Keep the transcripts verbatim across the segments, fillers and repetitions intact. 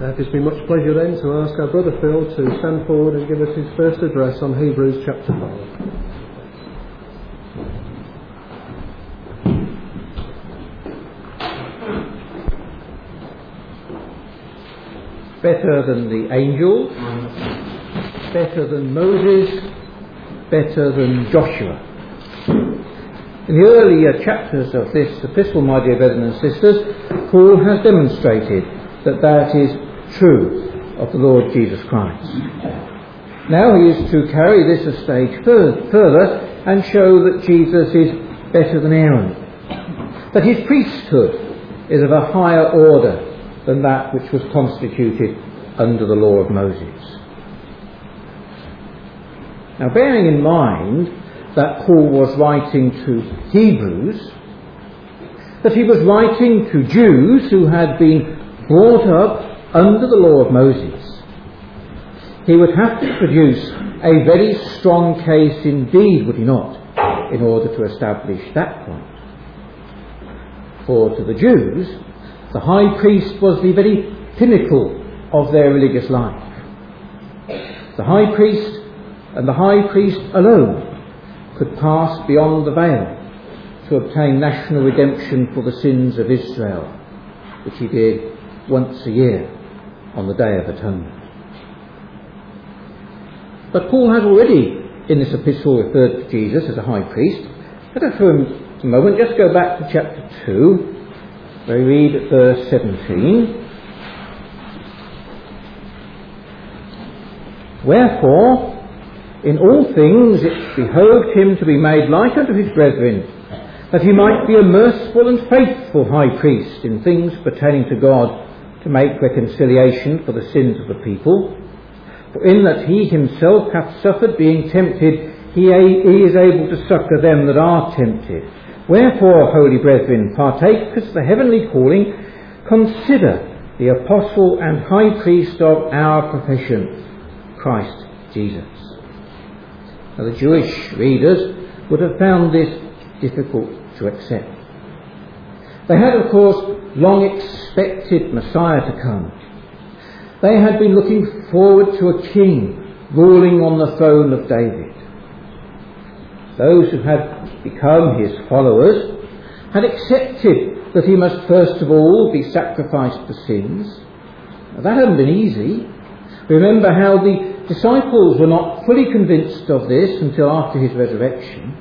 Now, it gives me much pleasure then to ask our brother Phil to stand forward and give us his first address on Hebrews chapter five. Better than the angels, better than Moses, better than Joshua. In the earlier chapters of this epistle, my dear brethren and sisters, Paul has demonstrated that that is true of the Lord Jesus Christ. Now he is to carry this a stage further and show that Jesus is better than Aaron, that his priesthood is of a higher order than that which was constituted under the law of Moses. Now, bearing in mind that Paul was writing to Hebrews, that he was writing to Jews who had been brought up under the law of Moses, he would have to produce a very strong case indeed, would he not, in order to establish that point. For to the Jews, the high priest was the very pinnacle of their religious life. The high priest and the high priest alone could pass beyond the veil to obtain national redemption for the sins of Israel, which he did once a year on the Day of Atonement. But Paul has already, in this epistle, referred to Jesus as a high priest. Let us for a moment just go back to chapter two, where we read at verse seventeen. Wherefore, in all things it behoved him to be made like unto his brethren, that he might be a merciful and faithful high priest in things pertaining to God, to make reconciliation for the sins of the people. For in that he himself hath suffered being tempted, he, a, he is able to succour them that are tempted. Wherefore, holy brethren, partakers of the heavenly calling, consider the apostle and high priest of our profession, Christ Jesus. Now, the Jewish readers would have found this difficult to accept. They had, of course, long expected Messiah to come. They had been looking forward to a king ruling on the throne of David. Those who had become his followers had accepted that he must first of all be sacrificed for sins. Now, that hadn't been easy. Remember how the disciples were not fully convinced of this until after his resurrection.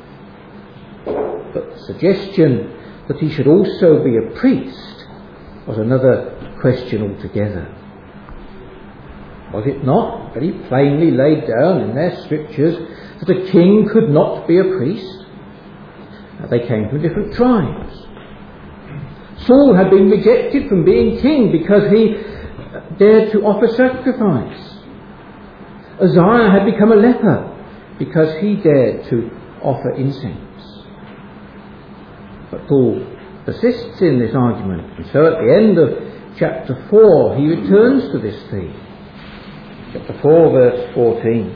But the suggestion that he should also be a priest was another question altogether. Was it not very plainly laid down in their scriptures that a king could not be a priest? Now, they came from different tribes. Saul had been rejected from being king because he dared to offer sacrifice. Uzziah had become a leper because he dared to offer incense. But Paul persists in this argument, and so at the end of chapter four he returns to this theme. Chapter four, verse fourteen.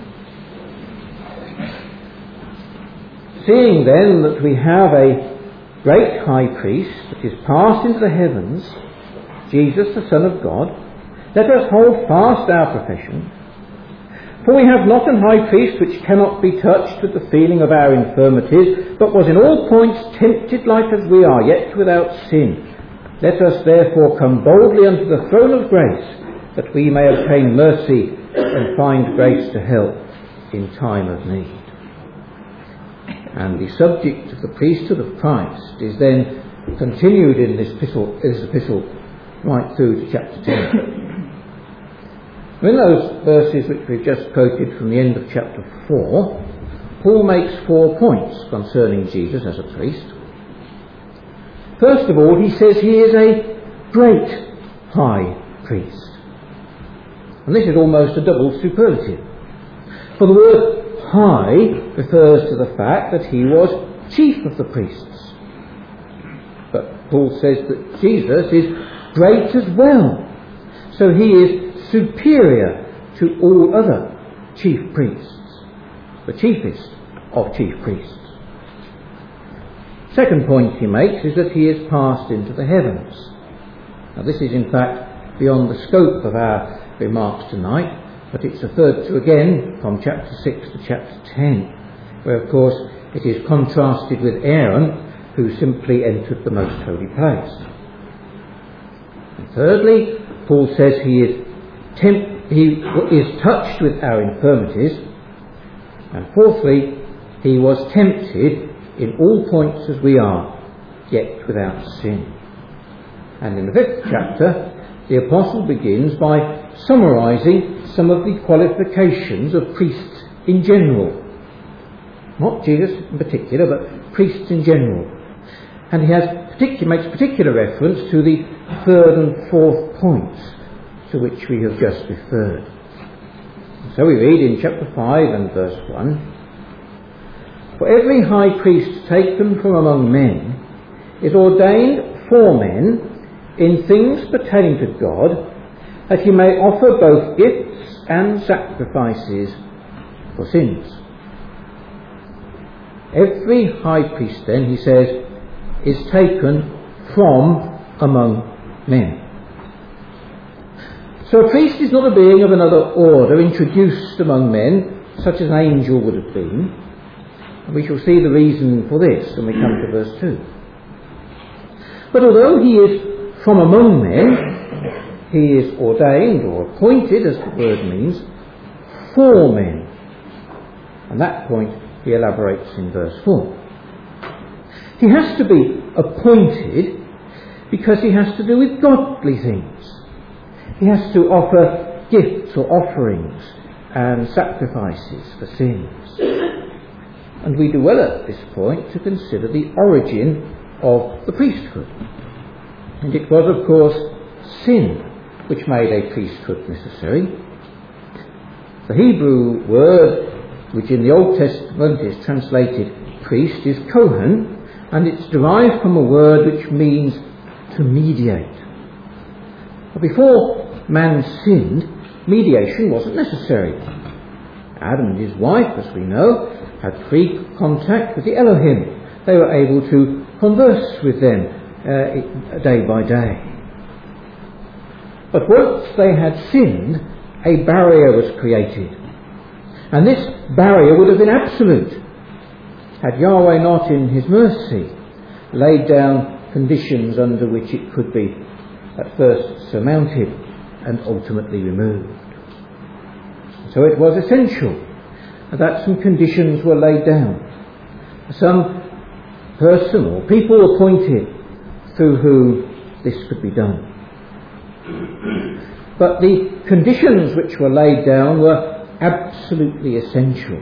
Seeing then that we have a great high priest that is passed into the heavens, Jesus the Son of God, let us hold fast our profession. For we have not an high priest which cannot be touched with the feeling of our infirmities, but was in all points tempted like as we are, yet without sin. Let us therefore come boldly unto the throne of grace, that we may obtain mercy and find grace to help in time of need. And the subject of the priesthood of Christ is then continued in this epistle, this epistle right through to chapter ten. In those verses which we've just quoted from the end of chapter four, Paul makes four points concerning Jesus as a priest. First of all, he says he is a great high priest. And this is almost a double superlative. For the word high refers to the fact that he was chief of the priests. But Paul says that Jesus is great as well. So he is superior to all other chief priests, the chiefest of chief priests. Second point he makes is that he is passed into the heavens. Now this is in fact beyond the scope of our remarks tonight, but it's referred to again from chapter six to chapter ten, where of course it is contrasted with Aaron, who simply entered the most holy place. And thirdly, Paul says he is temp- he is touched with our infirmities. And fourthly, he was tempted in all points as we are, yet without sin. And in the fifth chapter, the apostle begins by summarising some of the qualifications of priests in general. Not Jesus in particular, but priests in general. And he has particular, makes particular reference to the third and fourth points to which we have just referred. So we read in chapter five and verse one, "For every high priest taken from among men is ordained for men in things pertaining to God, that he may offer both gifts and sacrifices for sins." Every high priest, then, he says, is taken from among men. So a priest is not a being of another order introduced among men, such as an angel would have been. And we shall see the reason for this when we come to verse two. But although he is from among men, he is ordained or appointed, as the word means, for men. And that point he elaborates in verse four. He has to be appointed because he has to do with godly things. He has to offer gifts or offerings and sacrifices for sins. And we do well at this point to consider the origin of the priesthood. And it was, of course, sin which made a priesthood necessary. The Hebrew word, which in the Old Testament is translated priest, is kohen, and it's derived from a word which means to mediate. But before man sinned, mediation wasn't necessary. Adam and his wife, as we know, had free contact with the Elohim. They were able to converse with them uh, day by day. But once they had sinned, a barrier was created. And this barrier would have been absolute had Yahweh not in his mercy laid down conditions under which it could be at first surmounted and ultimately removed. So it was essential that some conditions were laid down. Some person or people appointed through whom this could be done. But the conditions which were laid down were absolutely essential.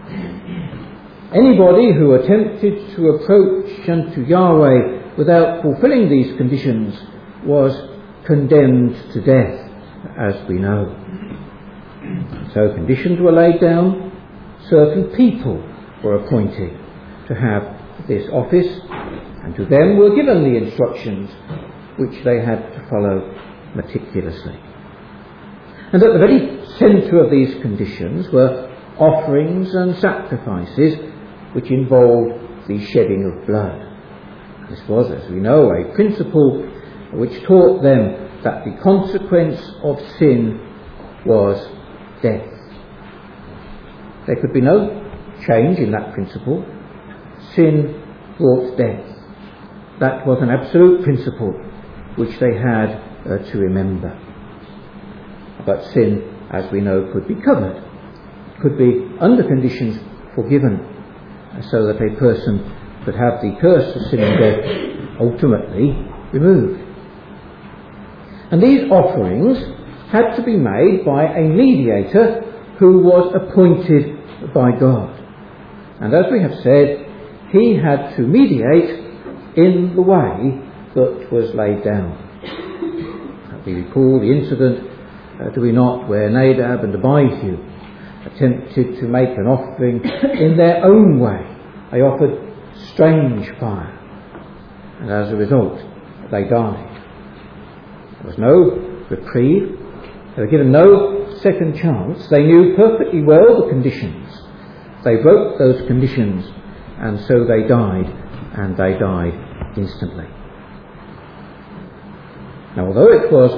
Anybody who attempted to approach unto Yahweh without fulfilling these conditions was condemned to death, as we know. So conditions were laid down, certain people were appointed to have this office, and to them were given the instructions which they had to follow meticulously. And at the very centre of these conditions were offerings and sacrifices which involved the shedding of blood. This was, as we know, a principle which taught them that the consequence of sin was death. There could be no change in that principle. Sin brought death. That was an absolute principle which they had uh, to remember. But sin, as we know, could be covered, could be under conditions forgiven, so that a person could have the curse of sin and death ultimately removed. And these offerings had to be made by a mediator who was appointed by God. And as we have said, he had to mediate in the way that was laid down. We recall the incident, uh, do we not, where Nadab and Abihu attempted to make an offering in their own way. They offered strange fire, and as a result they died. There was no reprieve. They were given no second chance. They knew perfectly well the conditions. They broke those conditions, and so they died, and they died instantly. Now, although it was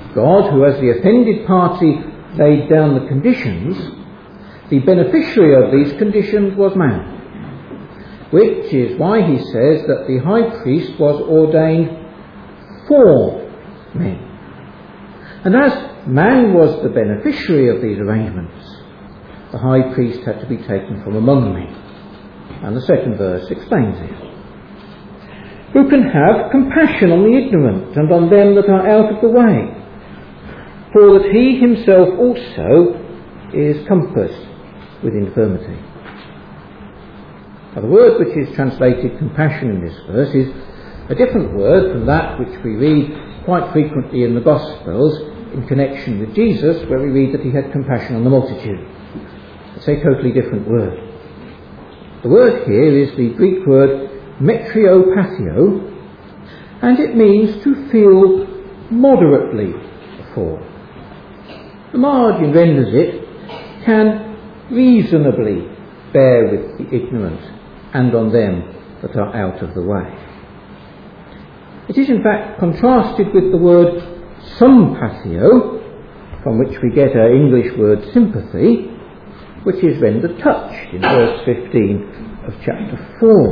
God, who as the offended party laid down the conditions, the beneficiary of these conditions was man. Which is why he says that the high priest was ordained for men. And as man was the beneficiary of these arrangements, the high priest had to be taken from among men. And the second verse explains it. Who can have compassion on the ignorant and on them that are out of the way? For that he himself also is compassed with infirmity. Now, the word which is translated compassion in this verse is a different word from that which we read quite frequently in the Gospels in connection with Jesus, where we read that he had compassion on the multitude. It's a totally different word. The word here is the Greek word metriopathio, and it means to feel moderately for. The margin renders it, can reasonably bear with the ignorant and on them that are out of the way. It is in fact contrasted with the word sympathio, from which we get our English word sympathy, which is rendered touched in verse fifteen of chapter four.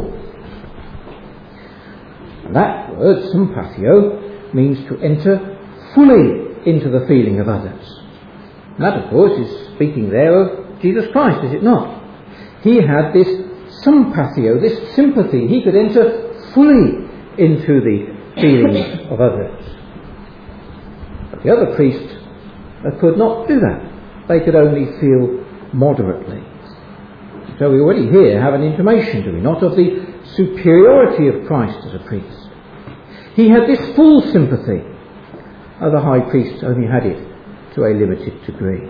And that word, sympathio, means to enter fully into the feeling of others. And that, of course, is speaking there of Jesus Christ, is it not? He had this sympathio, this sympathy. He could enter fully into the feelings of others. But the other priests uh, could not do that. They could only feel moderately. So we already here have an intimation, do we not, of the superiority of Christ as a priest. He had this full sympathy. Other high priests only had it to a limited degree.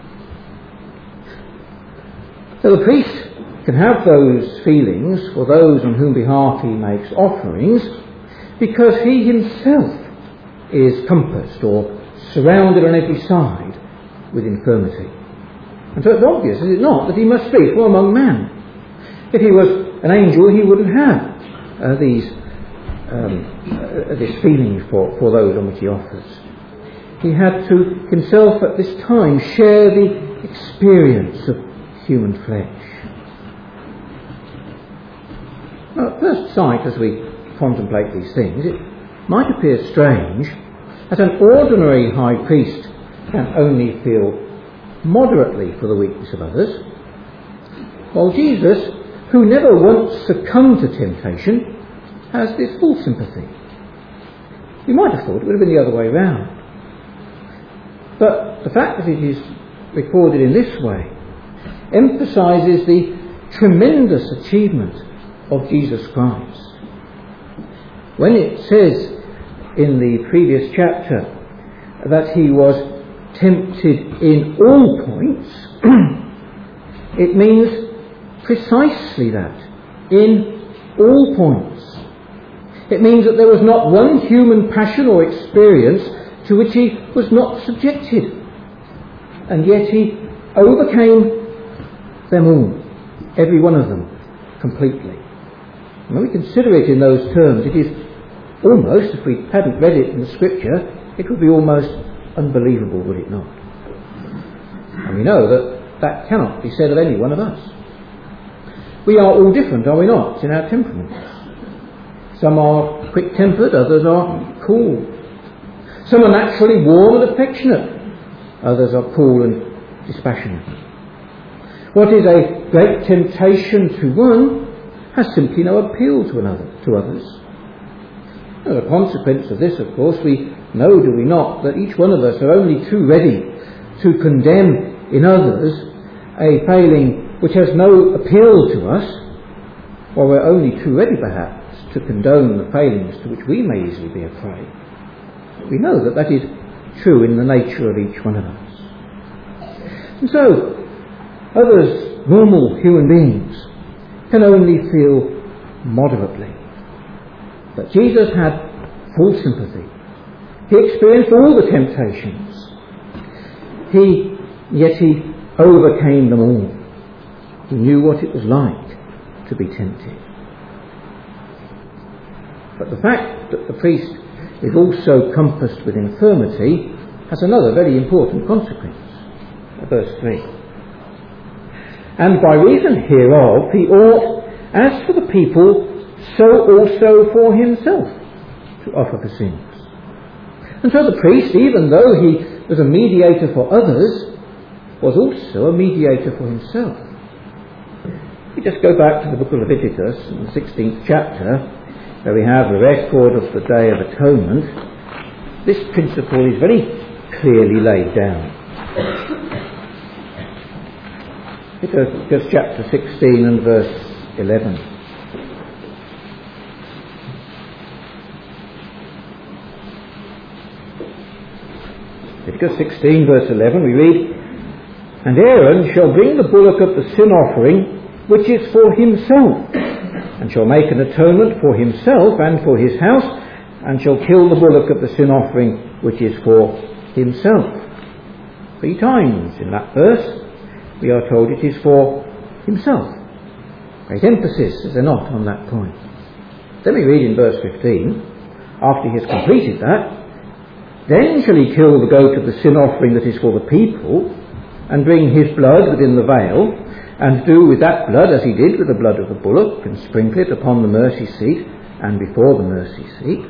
So the priest can have those feelings for those on whom behalf he makes offerings because he himself is compassed or surrounded on every side with infirmity. And so it's obvious, is it not, that he must be from among men. If he was an angel, he wouldn't have uh, these um, uh, this feeling for, for those on which he offers. He had to himself at this time share the experience of human flesh. Now, at first sight, as we contemplate these things, it might appear strange that an ordinary high priest can only feel moderately for the weakness of others, while Jesus, who never once succumbed to temptation, has this full sympathy. You might have thought it would have been the other way round. But the fact that it is recorded in this way emphasises the tremendous achievement of Jesus Christ. When it says in the previous chapter that he was tempted in all points, it means precisely that, in all points. It means that there was not one human passion or experience to which he was not subjected, and yet he overcame them all, every one of them, completely. And when we consider it in those terms, it is almost, if we hadn't read it in the Scripture, it would be almost unbelievable, would it not? And we know that that cannot be said of any one of us. We are all different, are we not, in our temperaments? Some are quick-tempered, others are cool. Some are naturally warm and affectionate, others are cool and dispassionate. What is a great temptation to one has simply no appeal to another, to others. As a consequence of this, of course, we know, do we not, that each one of us are only too ready to condemn in others a failing which has no appeal to us, while we're only too ready, perhaps, to condone the failings to which we may easily be a prey. We know that that is true in the nature of each one of us. And so, others, normal human beings, can only feel moderately. But Jesus had full sympathy. He experienced all the temptations. He, yet he overcame them all. He knew what it was like to be tempted. But the fact that the priest is also compassed with infirmity has another very important consequence. Verse three. And by reason hereof he ought, as for the people, so also for himself, to offer for sins. And so the priest, even though he was a mediator for others, was also a mediator for himself. We just go back to the book of Leviticus, in the sixteenth chapter, where we have a record of the Day of Atonement. This principle is very clearly laid down. Leviticus chapter sixteen and verse eleven. Leviticus sixteen verse eleven, we read, And Aaron shall bring the bullock of the sin offering, which is for himself, and shall make an atonement for himself and for his house, and shall kill the bullock of the sin offering, which is for himself. Three times in that verse we are told it is for himself. Great emphasis, is there not, on that point? Then we read in verse fifteen, after he has completed that, Then shall he kill the goat of the sin offering that is for the people, and bring his blood within the veil, and do with that blood as he did with the blood of the bullock, and sprinkle it upon the mercy seat and before the mercy seat.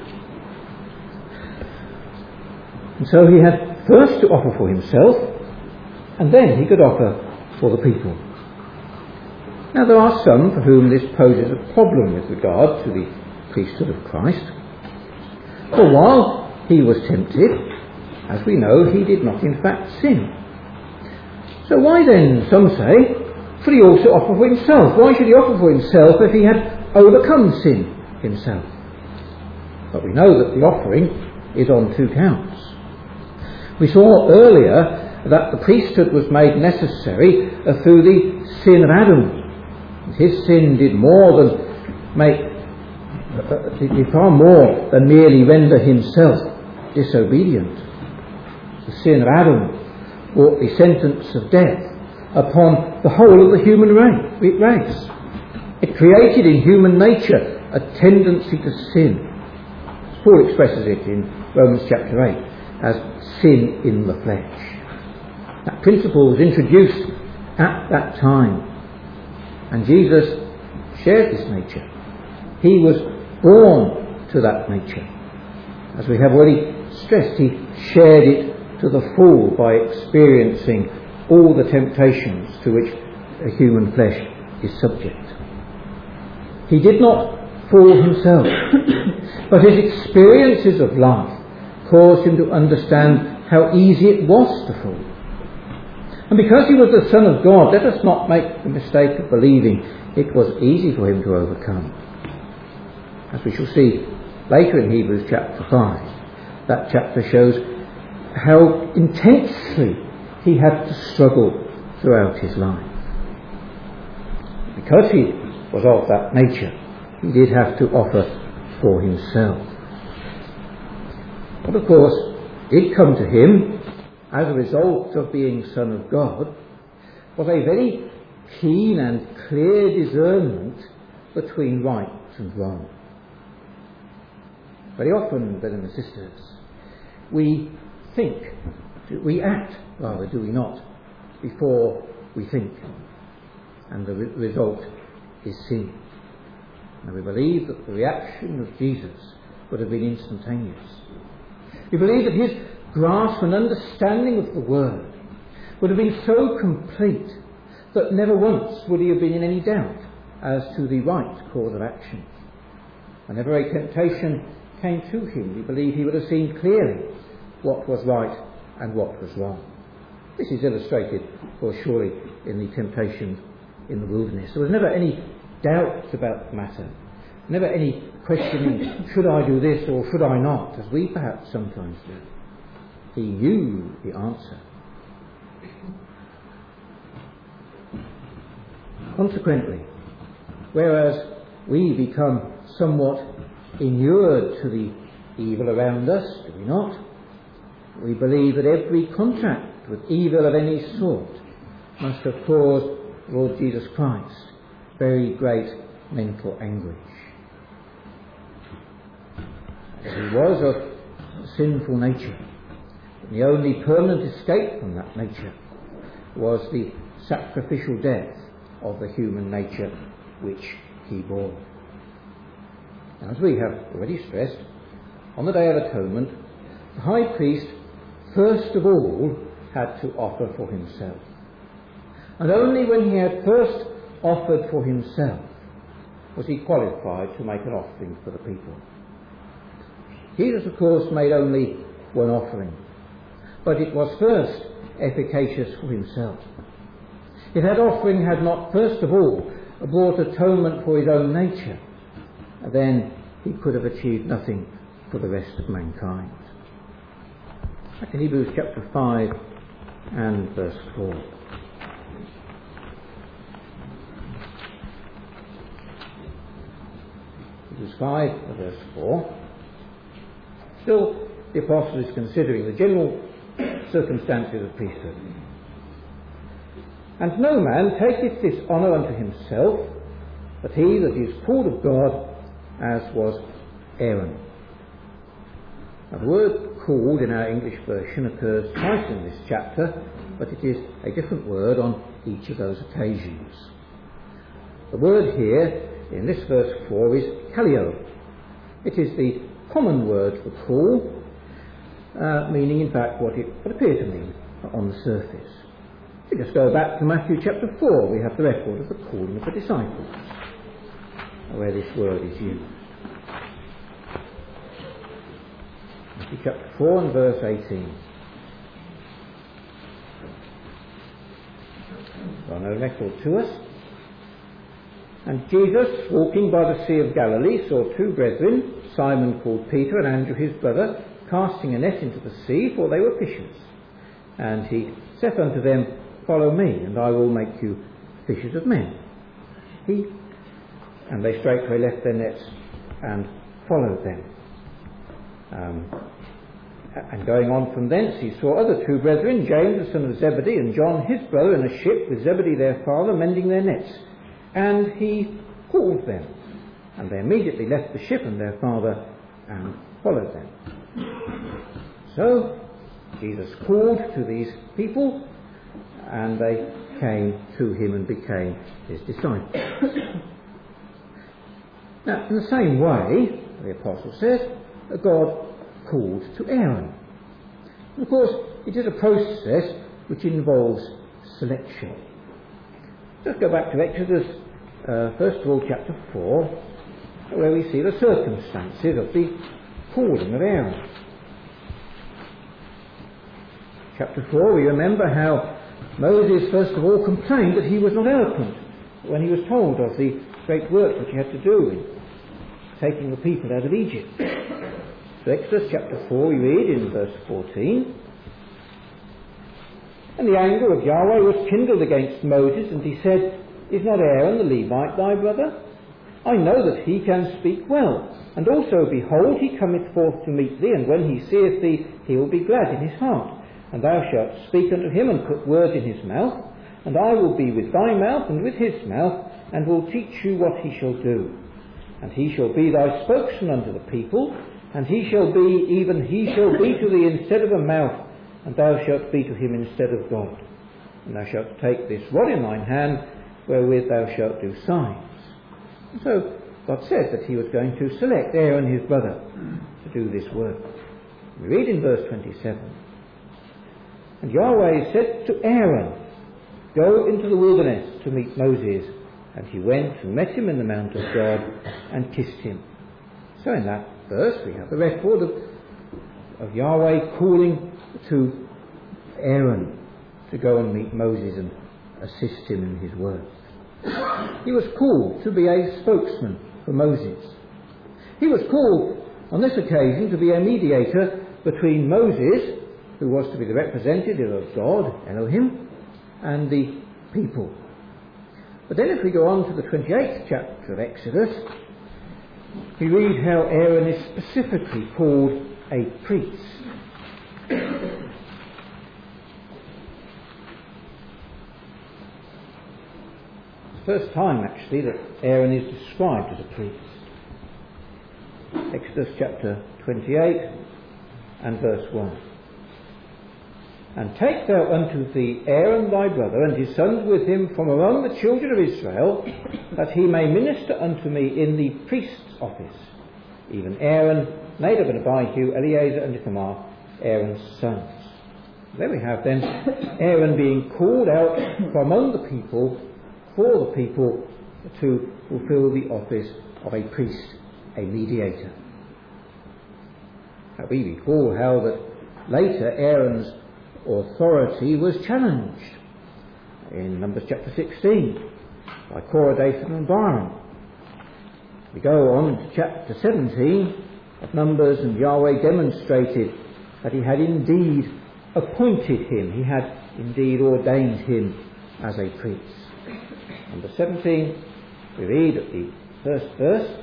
And so he had first to offer for himself, and then he could offer for the people. Now there are some for whom this poses a problem with regard to the priesthood of Christ. For while he was tempted, as we know, he did not in fact sin. So why then, some say, should he also offer for himself? Why should he offer for himself if he had overcome sin himself? But we know that the offering is on two counts. We saw earlier that the priesthood was made necessary uh, through the sin of Adam. His sin did more than make, uh, did far more than merely render himself disobedient. The sin of Adam brought the sentence of death upon the whole of the human race. It created in human nature a tendency to sin. Paul expresses it in Romans chapter eight as sin in the flesh. That principle was introduced at that time, and Jesus shared this nature. He was born to that nature. As we have already stressed, he shared it to the full by experiencing all the temptations to which a human flesh is subject. He did not fall himself, but his experiences of life caused him to understand how easy it was to fall. And because he was the Son of God, let us not make the mistake of believing it was easy for him to overcome. As we shall see later in Hebrews chapter five, that chapter shows how intensely he had to struggle throughout his life. Because he was of that nature, he did have to offer for himself. But of course, did come to him as a result of being Son of God was a very keen and clear discernment between right and wrong. Very often, brothers and sisters, we think, we act, rather, do we not, before we think, and the re- result is sin. And we believe that the reaction of Jesus would have been instantaneous. We believe that his grasp and understanding of the Word would have been so complete that never once would he have been in any doubt as to the right course of action. Whenever a temptation came to him, we believe he would have seen clearly what was right and what was wrong. This is illustrated, for surely, in the temptation in the wilderness. There was never any doubt about the matter, never any questioning, should I do this or should I not, as we perhaps sometimes do. He knew the answer. Consequently, whereas we become somewhat inured to the evil around us, do we not? We believe that every contact with evil of any sort must have caused Lord Jesus Christ very great mental anguish. He was of sinful nature. The only permanent escape from that nature was the sacrificial death of the human nature which he bore. As we have already stressed, on the Day of Atonement, the high priest first of all had to offer for himself. And only when he had first offered for himself was he qualified to make an offering for the people. Jesus, of course, made only one offering, but it was first efficacious for himself. If that offering had not first of all brought atonement for his own nature, then he could have achieved nothing for the rest of mankind. Back to Hebrews chapter five and verse four. Hebrews five verse four. Still, the apostle is considering the general circumstances of priesthood. And no man taketh this honour unto himself, but he that is called of God, as was Aaron. Now, the word called in our English version occurs twice in this chapter, but it is a different word on each of those occasions. The word here in this verse four is kaleo. It is the common word for call, uh, meaning in fact what it would appear to mean on the surface. If we just go back to Matthew chapter four, we have the record of the calling of the disciples, where this word is used. Matthew chapter four and verse eighteen. Well, no record to us. And Jesus, walking by the Sea of Galilee, saw two brethren, Simon called Peter and Andrew his brother, casting a net into the sea, for they were fishers. And he saith unto them, Follow me, and I will make you fishers of men. He and they straightway left their nets and followed them. Um, and going on from thence, he saw other two brethren, James the son of Zebedee, and John his brother, in a ship with Zebedee their father, mending their nets. And he called them, and they immediately left the ship and their father and followed them. So Jesus called to these people, and they came to him and became his disciples. Now, in the same way, the apostle says, God called to Aaron. And of course, it is a process which involves selection. Let's go back to Exodus, uh, first of all, chapter four, where we see the circumstances of the calling of Aaron. Chapter four, we remember how Moses first of all complained that he was not eloquent when he was told of the great work which he had to do in taking the people out of Egypt. So Exodus chapter four, we read in verse fourteen, And the anger of Yahweh was kindled against Moses, and he said, Is not Aaron the Levite thy brother? I know that he can speak well. And also, behold, he cometh forth to meet thee, and when he seeth thee, he will be glad in his heart. And thou shalt speak unto him, and put words in his mouth. And I will be with thy mouth, and with his mouth, and will teach you what he shall do. And he shall be thy spokesman unto the people, and he shall be, even he shall be to thee instead of a mouth, and thou shalt be to him instead of God. And thou shalt take this rod in thine hand, wherewith thou shalt do signs. And so God said that he was going to select Aaron his brother to do this work. We read in verse twenty-seven, And Yahweh said to Aaron, Go into the wilderness to meet Moses. And he went and met him in the mount of God and kissed him. So in that verse we have the record of, of Yahweh calling to Aaron to go and meet Moses and assist him in his work. He was called to be a spokesman for Moses. He was called on this occasion to be a mediator between Moses, who was to be the representative of God, Elohim, and the people. But then if we go on to the twenty-eighth chapter of Exodus, we read how Aaron is specifically called a priest. First time actually that Aaron is described as a priest. Exodus chapter twenty-eight and verse one. And take thou unto thee Aaron thy brother, and his sons with him from among the children of Israel, that he may minister unto me in the priest's office. Even Aaron, Nadab and Abihu, Eleazar and Ithamar, Aaron's sons. There we have then Aaron being called out from among the people, for the people, to fulfill the office of a priest, a mediator. Now we recall how that later Aaron's authority was challenged in Numbers chapter sixteen by Korah, Dathan and Abiram. We go on to chapter seventeen of Numbers, and Yahweh demonstrated that he had indeed appointed him, he had indeed ordained him as a priest. Number seventeen, we read at the first verse,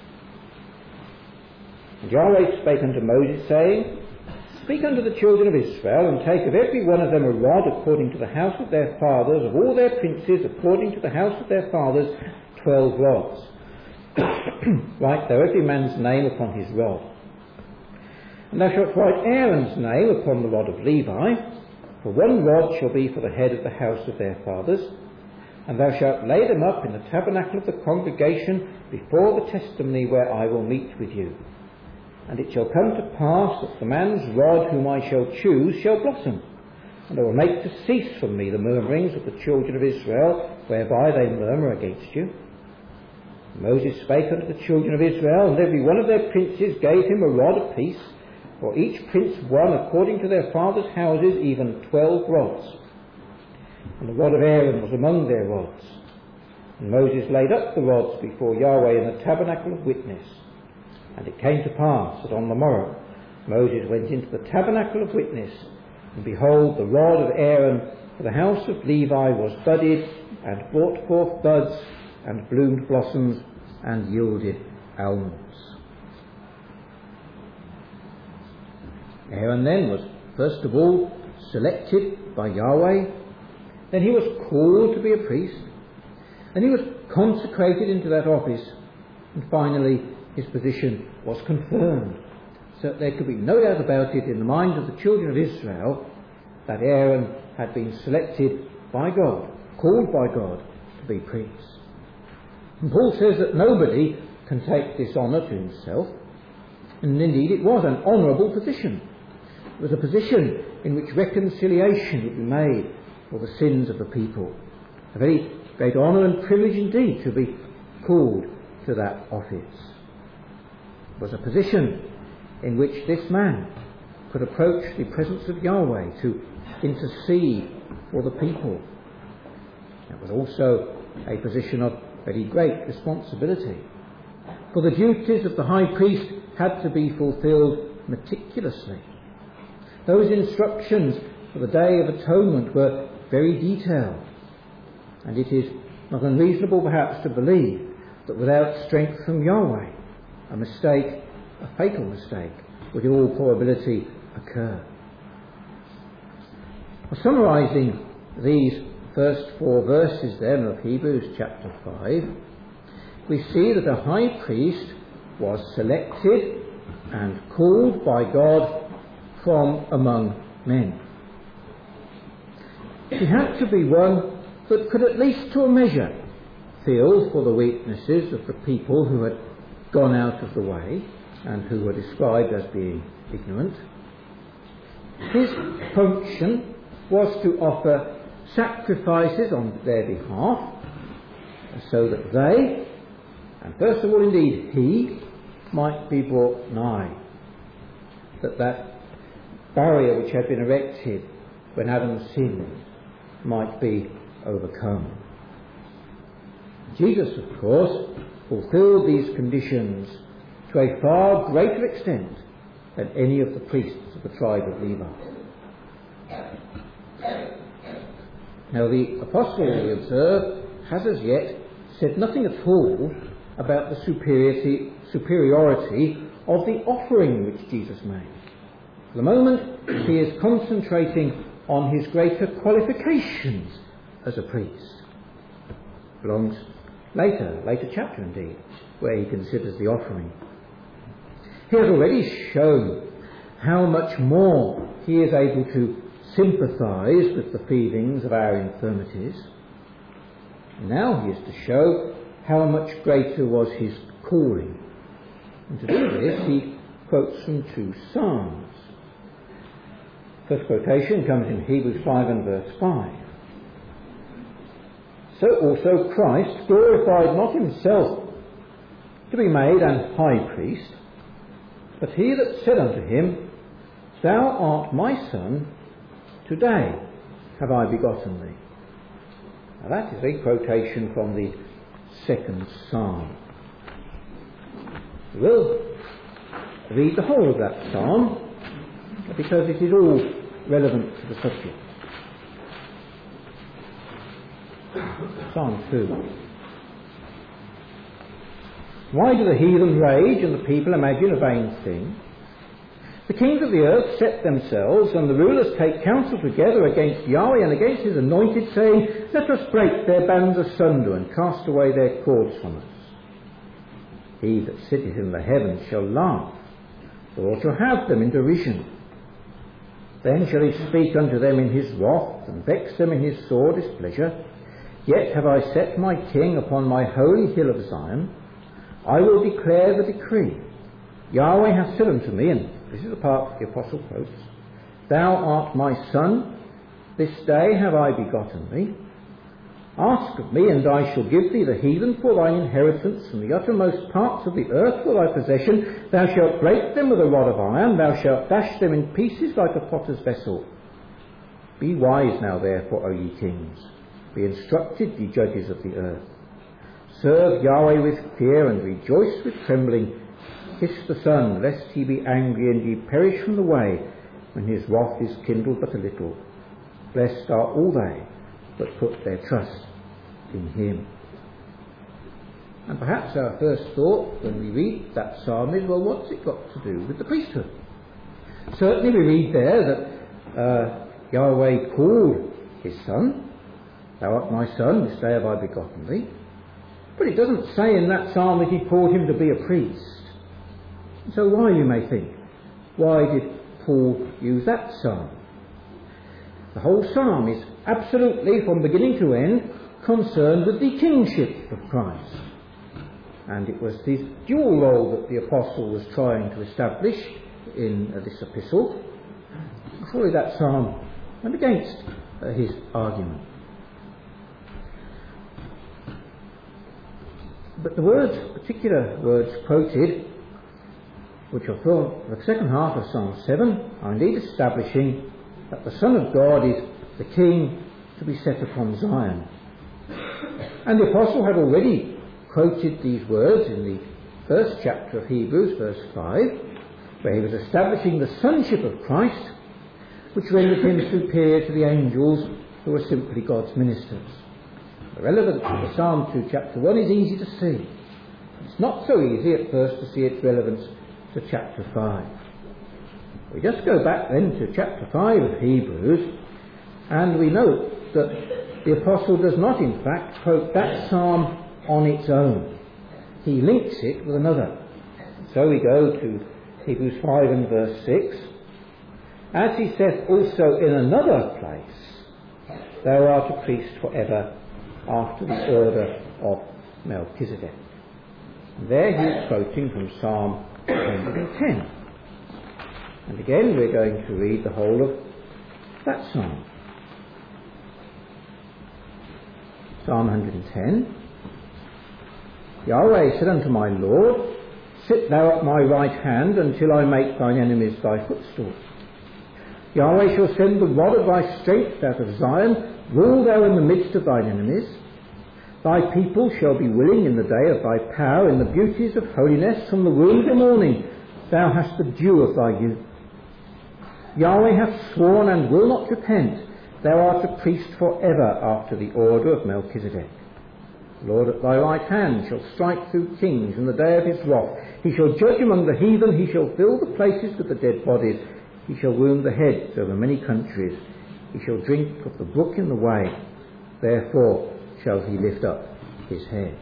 And Yahweh spake unto Moses, saying, Speak unto the children of Israel, and take of every one of them a rod according to the house of their fathers, of all their princes according to the house of their fathers, twelve rods. Write thou every man's name upon his rod. And thou shalt write Aaron's name upon the rod of Levi, for one rod shall be for the head of the house of their fathers. And thou shalt lay them up in the tabernacle of the congregation before the testimony where I will meet with you. And it shall come to pass that the man's rod whom I shall choose shall blossom, and I will make to cease from me the murmurings of the children of Israel, whereby they murmur against you. And Moses spake unto the children of Israel, and every one of their princes gave him a rod apiece, for each prince one according to their fathers' houses, even twelve rods. And the rod of Aaron was among their rods. And Moses laid up the rods before Yahweh in the tabernacle of witness. And it came to pass that on the morrow Moses went into the tabernacle of witness, and behold, the rod of Aaron for the house of Levi was budded, and brought forth buds, and bloomed blossoms, and yielded almonds. Aaron then was first of all selected by Yahweh, then he was called to be a priest, and he was consecrated into that office, and finally his position was confirmed, so that there could be no doubt about it in the minds of the children of Israel that Aaron had been selected by God, called by God to be priest. And Paul says that nobody can take this honour to himself, and indeed it was an honourable position. It was a position in which reconciliation would be made for the sins of the people. A very great honour and privilege indeed to be called to that office. It was a position in which this man could approach the presence of Yahweh to intercede for the people. It was also a position of very great responsibility, for the duties of the high priest had to be fulfilled meticulously. Those instructions for the Day of Atonement were very detailed, and it is not unreasonable perhaps to believe that without strength from Yahweh, a mistake, a fatal mistake, would in all probability occur. Well, summarising these first four verses then of Hebrews chapter five, we see that a high priest was selected and called by God from among men. He had to be one that could at least to a measure feel for the weaknesses of the people who had gone out of the way and who were described as being ignorant. His function was to offer sacrifices on their behalf, so that they, and first of all indeed he, might be brought nigh, that that barrier which had been erected when Adam sinned might be overcome. Jesus, of course, fulfilled these conditions to a far greater extent than any of the priests of the tribe of Levi. Now the apostle, we observe, has as yet said nothing at all about the superiority, superiority of the offering which Jesus made. For the moment, he is concentrating on his greater qualifications as a priest. It belongs later, later chapter indeed, where he considers the offering. He has already shown how much more he is able to sympathised with the feelings of our infirmities. And now he is to show how much greater was his calling. And to do this, he quotes from two psalms. First quotation comes in Hebrews five and verse five. So also Christ glorified not himself to be made an high priest, but he that said unto him, Thou art my son, today have I begotten thee. Now that is a quotation from the second psalm. We will read the whole of that psalm because it is all relevant to the subject. Psalm two. Why do the heathen rage and the people imagine a vain thing? The kings of the earth set themselves, and the rulers take counsel together against Yahweh and against his anointed, saying, Let us break their bands asunder and cast away their cords from us. He that sitteth in the heavens shall laugh, the Lord shall have them in derision. Then shall he speak unto them in his wrath, and vex them in his sore displeasure. Yet have I set my king upon my holy hill of Zion. I will declare the decree. Yahweh hath said unto me, and this is the part the apostle quotes, Thou art my son, this day have I begotten thee. Ask of me, and I shall give thee the heathen for thine inheritance, and the uttermost parts of the earth for thy possession. Thou shalt break them with a rod of iron, thou shalt dash them in pieces like a potter's vessel. Be wise now therefore, O ye kings, be instructed, ye judges of the earth. Serve Yahweh with fear, and rejoice with trembling. Kiss the Son, lest he be angry, and ye perish from the way, when his wrath is kindled but a little. Blessed are all they that put their trust in him. And perhaps our first thought when we read that psalm is, well, what's it got to do with the priesthood? Certainly we read there that uh, Yahweh called his son, Thou art my son, this day have I begotten thee. But it doesn't say in that psalm that he called him to be a priest. So why, you may think, why did Paul use that psalm? The whole psalm is absolutely, from beginning to end, concerned with the kingship of Christ. And it was this dual role that the apostle was trying to establish in uh, this epistle. Surely that psalm went against uh, his argument. But the words, particular words quoted, which are from the second half of Psalm seven, are indeed establishing that the Son of God is the King to be set upon Zion. And the Apostle had already quoted these words in the first chapter of Hebrews, verse five, where he was establishing the sonship of Christ, which rendered him superior to the angels who were simply God's ministers. The relevance of the Psalm two, chapter one is easy to see. It's not so easy at first to see its relevance to chapter five. We just go back then to chapter five of Hebrews, and we note that the apostle does not in fact quote that psalm on its own. He links it with another. So we go to Hebrews five and verse six. As he saith also in another place, Thou art a priest for ever after the order of Melchizedek. And there he is quoting from Psalm one hundred ten. And again we're going to read the whole of that psalm. Psalm one hundred ten. Yahweh said unto my Lord, Sit thou at my right hand until I make thine enemies thy footstool. Yahweh shall send the rod of thy strength out of Zion, rule thou in the midst of thine enemies. Thy people shall be willing in the day of thy power, in the beauties of holiness. From the womb of the morning thou hast the dew of thy youth. Yahweh hath sworn and will not repent. Thou art a priest for ever after the order of Melchizedek. The Lord at thy right hand shall strike through kings in the day of his wrath. He shall judge among the heathen. He shall fill the places with the dead bodies. He shall wound the heads over many countries. He shall drink of the brook in the way. Therefore shall he lift up his head.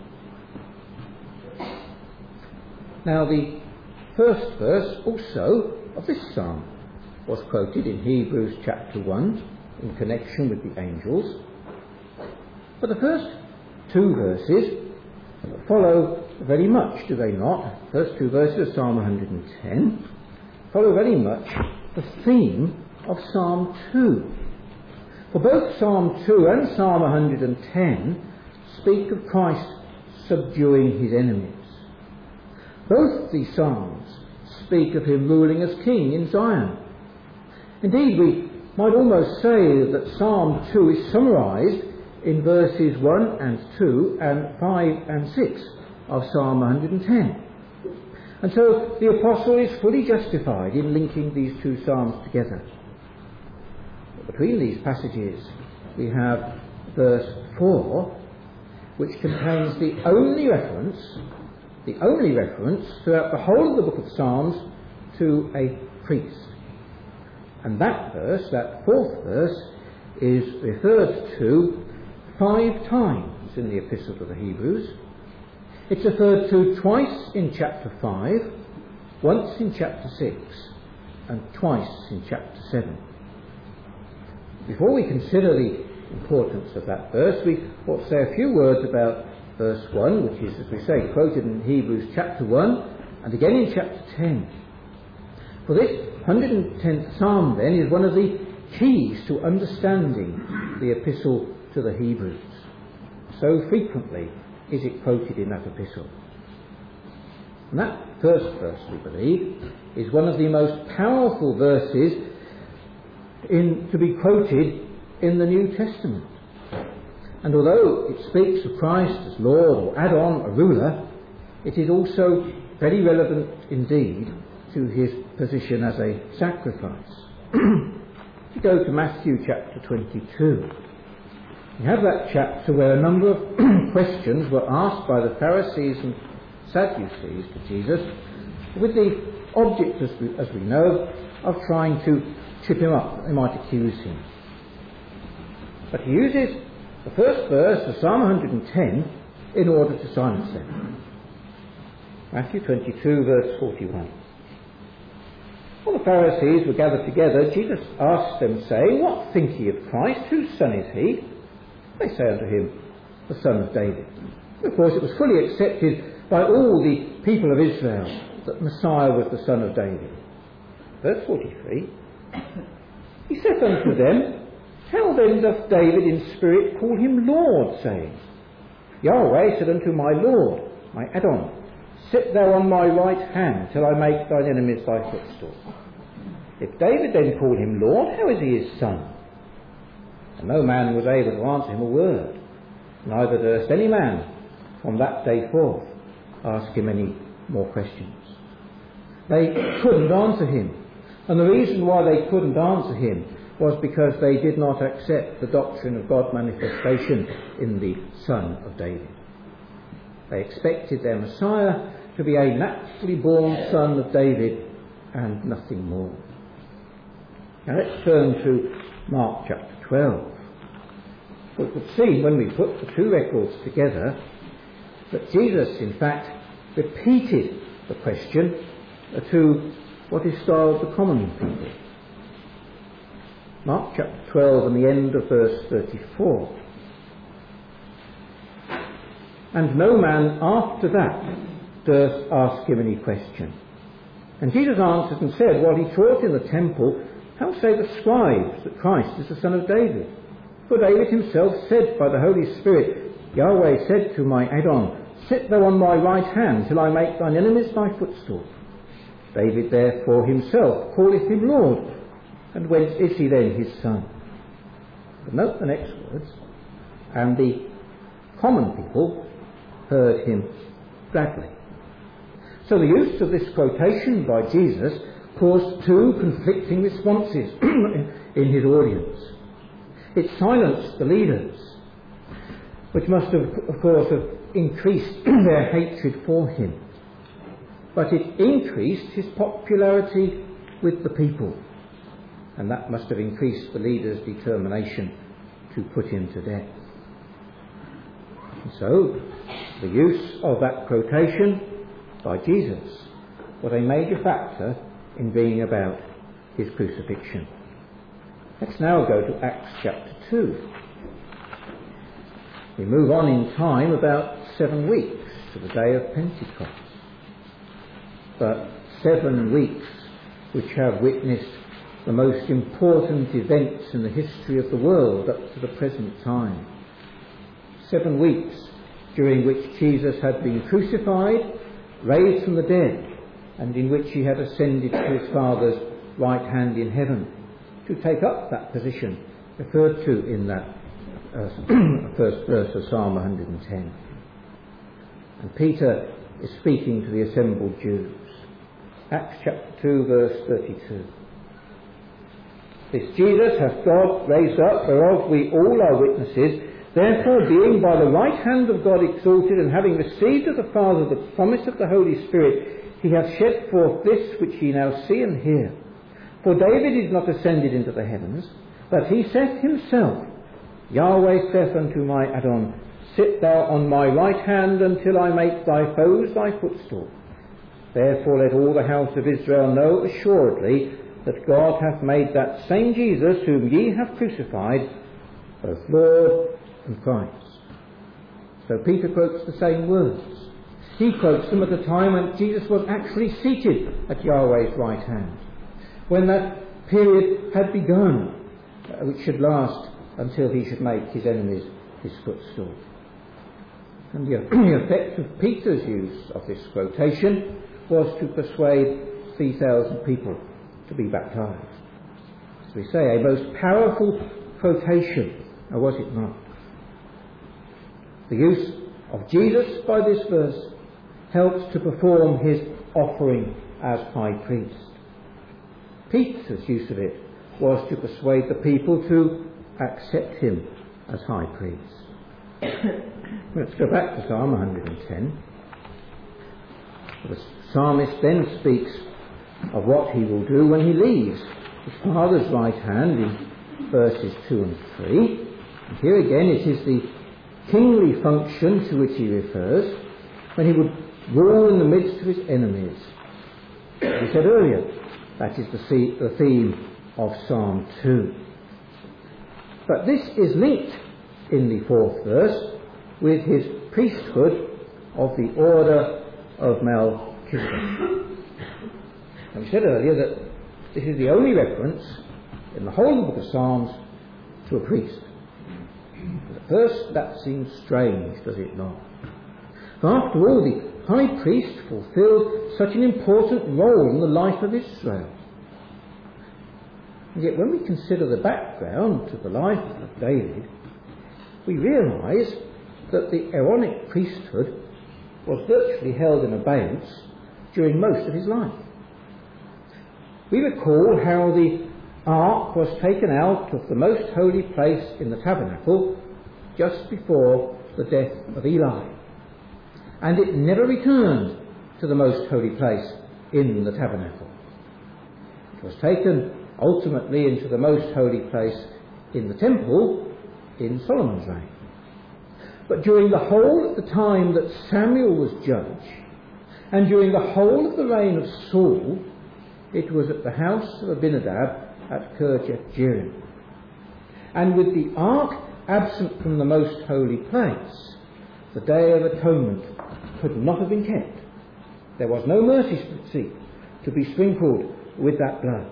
Now the first verse also of this psalm was quoted in Hebrews chapter one in connection with the angels. But the first two verses follow very much, do they not? The first two verses of Psalm one hundred ten follow very much the theme of Psalm two. For both Psalm two and Psalm one hundred ten speak of Christ subduing his enemies. Both these psalms speak of him ruling as king in Zion. Indeed, we might almost say that Psalm two is summarised in verses one and two and five and six of Psalm one hundred ten. And so the apostle is fully justified in linking these two psalms together. But between these passages we have verse four, which contains the only reference, the only reference throughout the whole of the book of Psalms to a priest. And that verse, that fourth verse, is referred to five times in the Epistle to the Hebrews. It's referred to twice in chapter five, once in chapter six, and twice in chapter seven. Before we consider the importance of that verse, we ought to say a few words about verse one, which is, as we say, quoted in Hebrews chapter one, and again in chapter ten. For this one hundred tenth psalm, then, is one of the keys to understanding the Epistle to the Hebrews. So frequently is it quoted in that epistle. And that first verse, we believe, is one of the most powerful verses in, to be quoted in the New Testament. And although it speaks of Christ as Lord or add-on, a ruler, it is also very relevant indeed to his position as a sacrifice. If you go to Matthew chapter twenty-two, you have that chapter where a number of questions were asked by the Pharisees and Sadducees to Jesus, with the object, as we, as we know, of trying to trip him up. They might accuse him. But he uses the first verse of Psalm one hundred ten in order to silence them. Matthew twenty-two, verse forty-one. When the Pharisees were gathered together, Jesus asked them, saying, "What think ye of Christ? Whose son is he?" They say unto him, "The son of David." Of course, it was fully accepted by all the people of Israel that Messiah was the son of David. Verse forty-three. He saith unto them, "How then doth David in spirit call him Lord, saying, Yahweh said unto my Lord, my add-on, Sit thou on my right hand till I make thine enemies thy footstool. If David then called him Lord, how is he his son?" And no man was able to answer him a word, neither durst any man from that day forth ask him any more questions. They couldn't answer him. And the reason why they couldn't answer him was because they did not accept the doctrine of God manifestation in the Son of David. They expected their Messiah to be a naturally born son of David and nothing more. Now let's turn to Mark chapter twelve. We could see when we put the two records together that Jesus, in fact, repeated the question to what is styled the common people. Mark chapter twelve and the end of verse thirty-four. And no man after that durst ask him any question. And Jesus answered and said, while he taught in the temple, How say the scribes that Christ is the son of David? For David himself said by the Holy Spirit, Yahweh said to my add-on, Sit thou on my right hand till I make thine enemies thy footstool. David therefore himself calleth him Lord. And whence is he then his son? But note the next words. And the common people heard him gladly. So the use of this quotation by Jesus caused two conflicting responses in his audience. It silenced the leaders, which must have, of course, have increased their hatred for him. But it increased his popularity with the people, and that must have increased the leaders' determination to put him to death. And so, the use of that quotation by Jesus was a major factor in bringing about his crucifixion. Let's now go to Acts chapter two. We move on in time about seven weeks to the day of Pentecost. But seven weeks which have witnessed the most important events in the history of the world up to the present time. Seven weeks during which Jesus had been crucified, raised from the dead, and in which he had ascended to his Father's right hand in heaven to take up that position referred to in that uh, first verse of Psalm one hundred ten. And Peter is speaking to the assembled Jews. Acts chapter two, verse thirty-two. This Jesus hath God raised up, whereof we all are witnesses. Therefore, being by the right hand of God exalted, and having received of the Father the promise of the Holy Spirit, he hath shed forth this which ye now see and hear. For David is not ascended into the heavens, but he saith himself, Yahweh saith unto my Adon, Sit thou on my right hand until I make thy foes thy footstool. Therefore let all the house of Israel know assuredly that God hath made that same Jesus whom ye have crucified both Lord and Christ. So Peter quotes the same words. He quotes them at the time when Jesus was actually seated at Yahweh's right hand, when that period had begun, uh, which should last until he should make his enemies his footstool. And the, the effect of Peter's use of this quotation was to persuade three thousand people to be baptized. As we say, a most powerful quotation, or was it not? The use of Jesus by this verse helps to perform his offering as high priest. Peter's use of it was to persuade the people to accept him as high priest. Let's go back to Psalm one hundred ten. The psalmist then speaks of what he will do when he leaves his Father's right hand in verses two and three. And here again it is the kingly function to which he refers, when he would rule in the midst of his enemies. As we said earlier, that is the theme of Psalm two. But this is linked in the fourth verse with his priesthood of the order of Melchizedek. And we said earlier that this is the only reference in the whole of the book of Psalms to a priest. At first that seems strange, does it not? For after all, the high priest fulfilled such an important role in the life of Israel. And yet when we consider the background to the life of David, we realise that the Aaronic priesthood was virtually held in abeyance during most of his life. We recall how the ark was taken out of the most holy place in the tabernacle just before the death of Eli, and it never returned to the most holy place in the tabernacle. It was taken ultimately into the most holy place in the temple in Solomon's reign. But during the whole of the time that Samuel was judge, and during the whole of the reign of Saul, it was at the house of Abinadab at Kirjath Jearim. And with the ark absent from the most holy place, the Day of Atonement could not have been kept. There was no mercy seat to be sprinkled with that blood.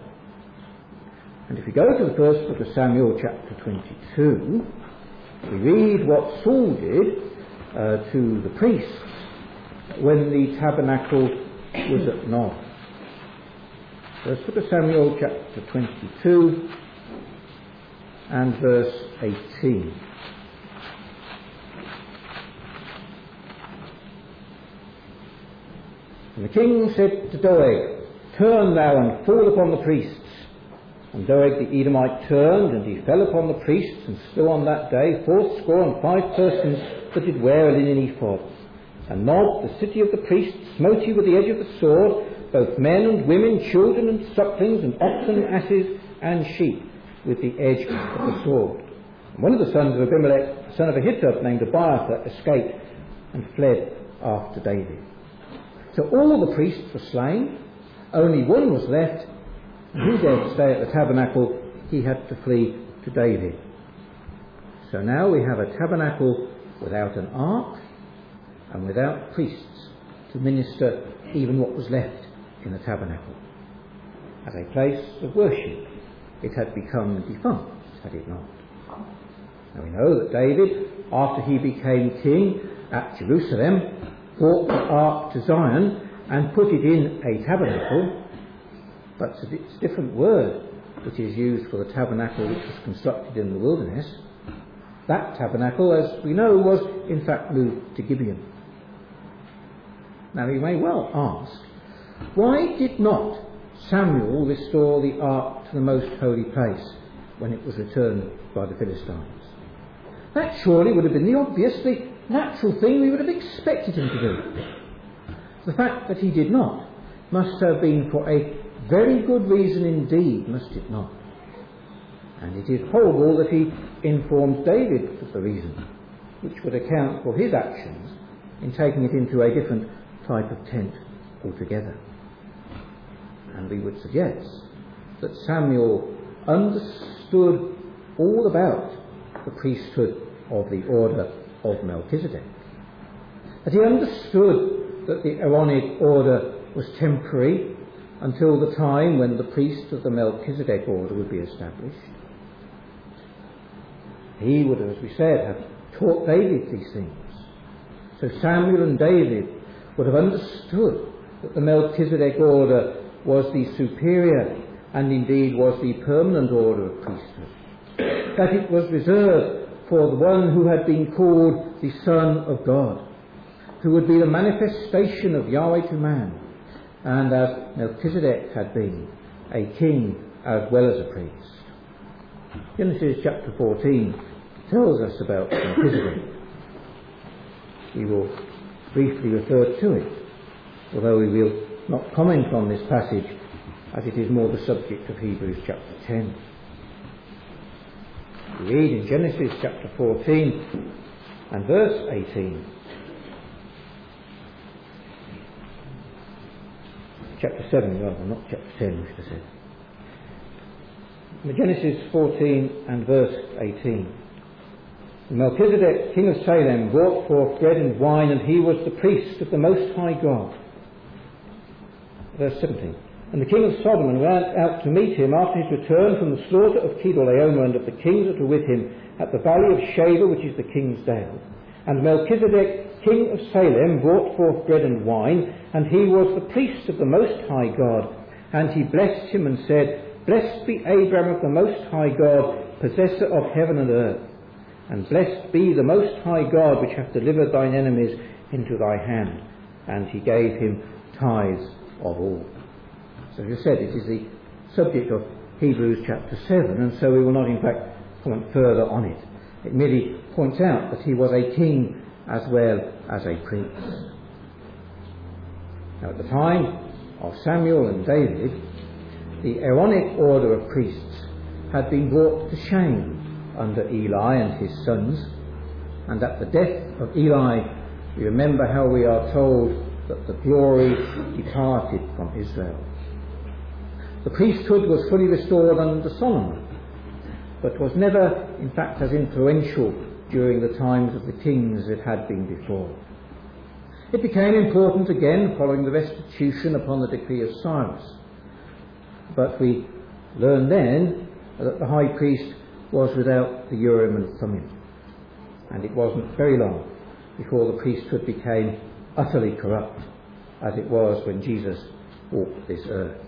And if we go to the first book of Samuel, chapter twenty-two, we read what Saul did uh, to the priests when the tabernacle was at Nob. First book of Samuel, chapter twenty-two, and verse eighteen. And the king said to Doeg, Turn thou and fall upon the priests. And Doeg the Edomite turned, and he fell upon the priests, and slew on that day fourscore and five persons that did wear a linen ephod. And Nob, the city of the priests, smote he with the edge of the sword, both men and women, children and sucklings, and oxen, asses, and sheep, with the edge of the sword. And one of the sons of Abimelech, the son of Ahitub, named Abiathar, escaped and fled after David. So all the priests were slain, only one was left, Who dared stay at the tabernacle? He had to flee to David. So now we have a tabernacle without an ark and without priests to minister even what was left in the tabernacle. As a place of worship, it had become defunct, had it not. Now we know that David, after he became king at Jerusalem, brought the ark to Zion and put it in a tabernacle, but it's a different word which is used for the tabernacle which was constructed in the wilderness. That tabernacle, as we know, was in fact moved to Gibeon. Now you may well ask, why did not Samuel restore the ark to the most holy place when it was returned by the Philistines? That surely would have been the obvious, the natural thing we would have expected him to do. The fact that he did not must have been for a very good reason indeed, must it not? And it is probable that he informed David of the reason, which would account for his actions in taking it into a different type of tent altogether. And we would suggest that Samuel understood all about the priesthood of the order of Melchizedek. That he understood that the Aaronic order was temporary until the time when the priest of the Melchizedek order would be established. He would, as we said, have taught David these things. So Samuel and David would have understood that the Melchizedek order was the superior and indeed was the permanent order of priesthood. That it was reserved for the one who had been called the Son of God, who would be the manifestation of Yahweh to man, and as Melchizedek had been, a king as well as a priest. Genesis chapter fourteen tells us about Melchizedek. We will briefly refer to it, although we will not comment on this passage as it is more the subject of Hebrews chapter ten. We read in Genesis chapter fourteen and verse eighteen. Chapter seven rather, not chapter ten, we should have said. In Genesis fourteen and verse eighteen. Melchizedek, king of Salem, brought forth bread and wine, and he was the priest of the Most High God. Verse seventeen. And the king of Sodom went out to meet him after his return from the slaughter of Kedorlaomer and of the kings that were with him at the valley of Shaveh, which is the king's dale. And Melchizedek, king of Salem, brought forth bread and wine, and he was the priest of the Most High God. And he blessed him and said, Blessed be Abram of the Most High God, possessor of heaven and earth. And blessed be the Most High God, which hath delivered thine enemies into thy hand. And he gave him tithes of all. So as I said, it is the subject of Hebrews chapter seven, and so we will not in fact comment further on it. It merely points out that he was a king as well as a priest. Now at the time of Samuel and David, the Aaronic order of priests had been brought to shame under Eli and his sons, and at the death of Eli, we remember how we are told that the glory departed from Israel. The priesthood was fully restored under Solomon, but was never, in fact, as influential during the times of the kings as it had been before. It became important again following the restitution upon the decree of Cyrus. But we learn then that the high priest was without the Urim and Thummim, and it wasn't very long before the priesthood became utterly corrupt, as it was when Jesus walked this earth.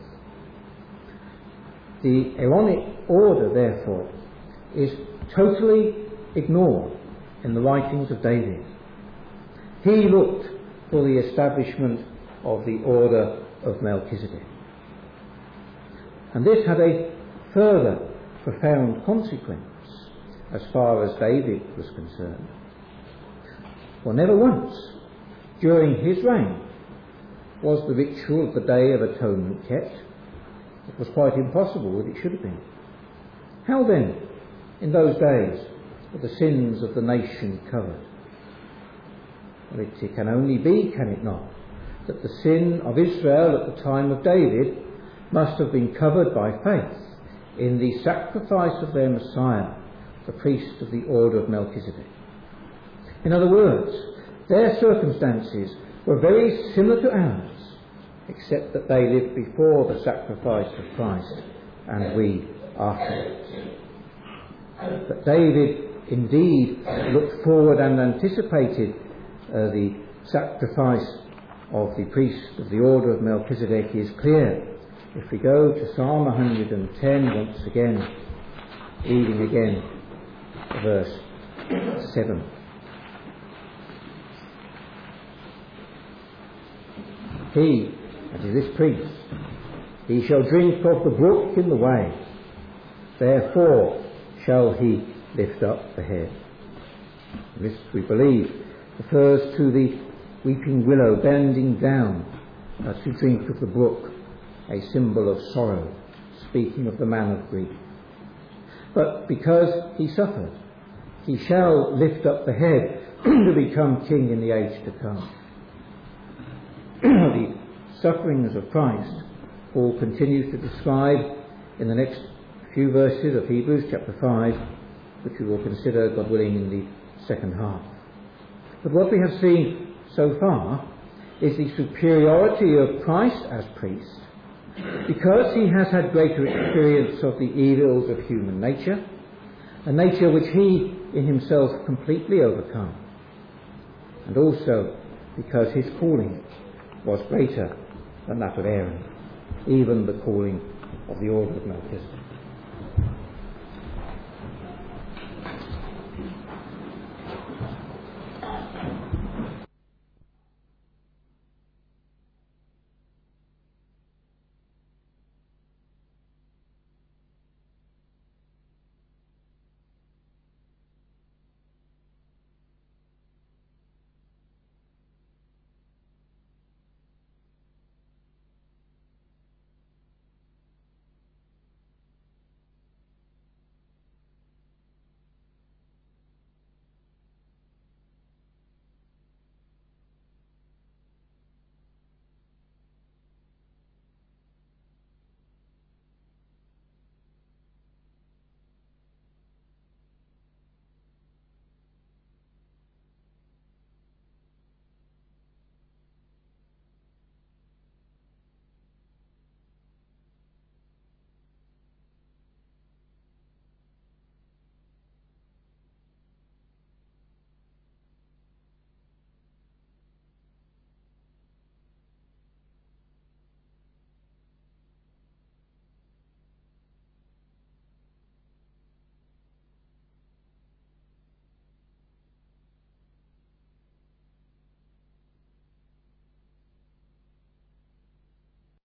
The Aaronic order, therefore, is totally ignored in the writings of David. He looked for the establishment of the order of Melchizedek. And this had a further profound consequence as far as David was concerned. For never once during his reign was the ritual of the Day of Atonement kept. It was quite impossible that it should have been. How then, in those days, were the sins of the nation covered? Well, it, it can only be, can it not, that the sin of Israel at the time of David must have been covered by faith in the sacrifice of their Messiah, the priest of the order of Melchizedek. In other words, their circumstances were very similar to ours, except that they lived before the sacrifice of Christ and we afterwards. But David indeed looked forward and anticipated uh, the sacrifice of the priest of the order of Melchizedek is clear. If we go to Psalm one hundred ten once again, reading again verse seven. He, that is this priest, he shall drink of the brook in the way, therefore shall he lift up the head. This, we believe, refers to the weeping willow bending down uh, to drink of the brook, a symbol of sorrow, speaking of the man of grief. But because he suffered, he shall lift up the head to become king in the age to come. The sufferings of Christ, Paul continues to describe in the next few verses of Hebrews chapter five, which we will consider, God willing, in the second half. But what we have seen so far is the superiority of Christ as priest, because he has had greater experience of the evils of human nature, a nature which he in himself completely overcome, and also because his calling was greater than that of Aaron, even the calling of the order of Melchizedek.